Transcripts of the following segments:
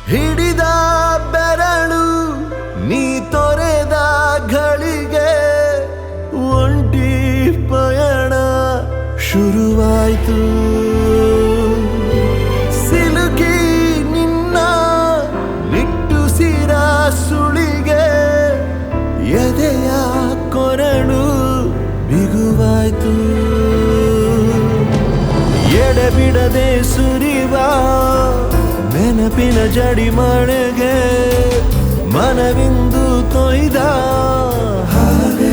ಹಿಡಿದ ಬೆರಳು ನೀ ತೊರೆದ ಘಳಿಗೆ ಒಂಟಿ ಪಯಣ ಶುರುವಾಯ್ತು. ಸಿಲುಕಿ ನಿನ್ನ ನಿಟ್ಟುಸಿರ ಸುಳಿಗೆ ಎದೆಯ ಕೊರಳು ಬಿಗುವಾಯ್ತು. ಎಡೆಬಿಡದೆ ಸುರಿವ ನೆನಪಿನ ಜಡಿ ಮಳೆಗೆ ಮನವಿಂದು ತೊಯ್ದ ಹಾಗೆ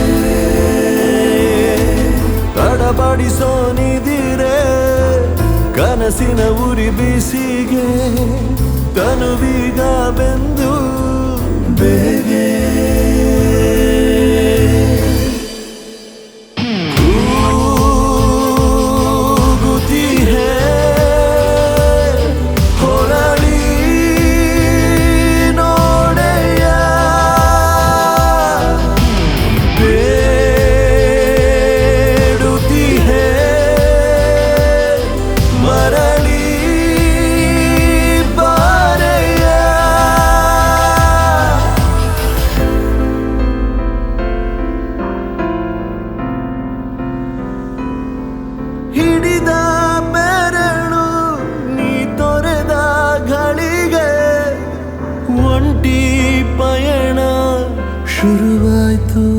ತಡಬಡಿಸೋ ನಿದಿರೆ ಕನಸಿನ ಉರಿ ಬಿಸಿಗೆ ತನುವೀಗ ಬೆಂದು ಬೇಗೆ ಹಿಡಿದ ಬೆರಳು ನೀ ತೊರೆದ ಘಳಿಗೆ ಒಂಟಿ ಪಯಣ ಶುರುವಾಯ್ತು.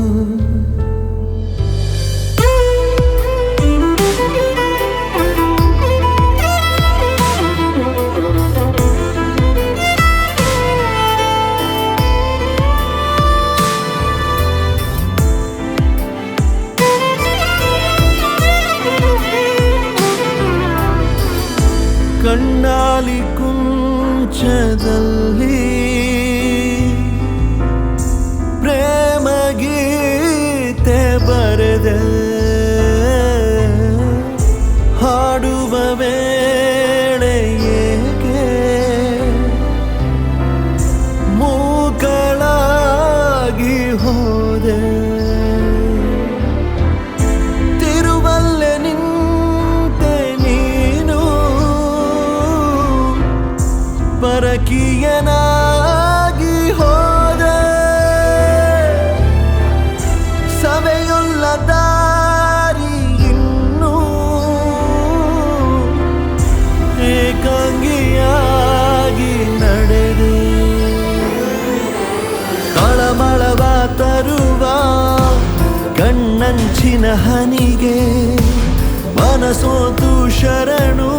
ಕಣ್ಣಾಲಿ ಕುಂಚದಲ್ಲಿ ಪ್ರೇಮ ಗೀತೆ ಬರೆದೆ ಹಾಡುವ ವೇಳೆ ಏಕೆ ಮೂಕಳಾಗಿ ಹೋದೆ. ತಿರುವಲ್ಲೆ ನಿಂತೆ ನೀನು ಪರಕೀಯನಾಗಿ ಹೋದೆ. ಸವೆಯೊಲ್ಲ ದಾರಿ ಇನ್ನು ಏಕಾಂಗಿಯಾಗಿ ನಡೆದೆ. ತಳಮಳವ ತರುವ ಕಣ್ಣಂಚಿನ ಹನಿಗೆ ಮನಸೋತು ಶರಣು